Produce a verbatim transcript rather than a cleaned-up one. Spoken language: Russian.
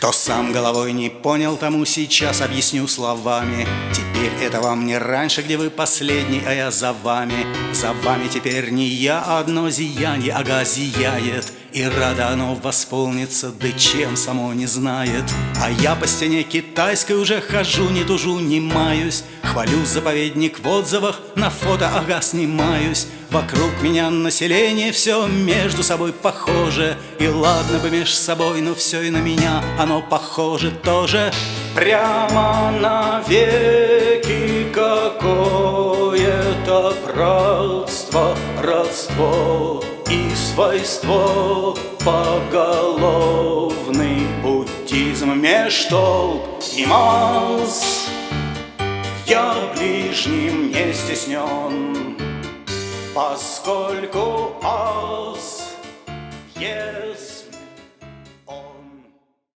Кто сам головой не понял, тому сейчас объясню словами. Теперь это вам не раньше, где вы последний, а я за вами. За вами теперь не я, а одно зияние, ага, зияет. И рада оно восполнится, да чем само не знает. А я по стене китайской уже хожу, не тужу, не маюсь. Хвалю заповедник в отзывах, на фото, ага, снимаюсь. Вокруг меня население все между собой похоже. И ладно бы меж собой, но все и на меня оно похоже тоже. Прямо навеки какое-то братство, родство и свойство, поголовный буддизм меж толп и масс. Я ближним не стеснен, поскольку ас есть.